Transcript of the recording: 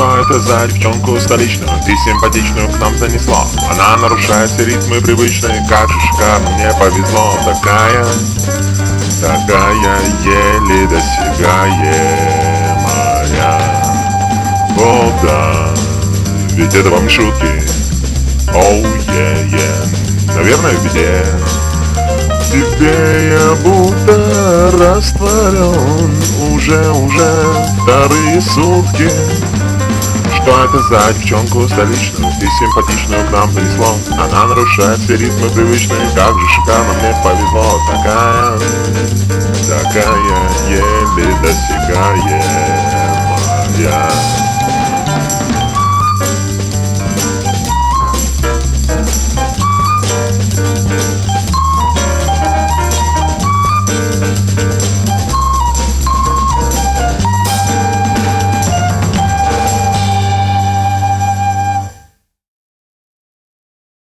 Что это за девчонку столичную ты симпатичную к нам занесла? Она нарушает все ритмы привычные, как же шикарно мне повезло. Такая еле досягаемая. О да, ведь это вам шутки. Оу, наверное, в беде. Тебе я будто растворен уже вторые сутки. Что это за девчонку столичную ты симпатичную к нам принесло? Она нарушает все ритмы привычные, как же шикарно мне повезло. Такая еле досягаемая.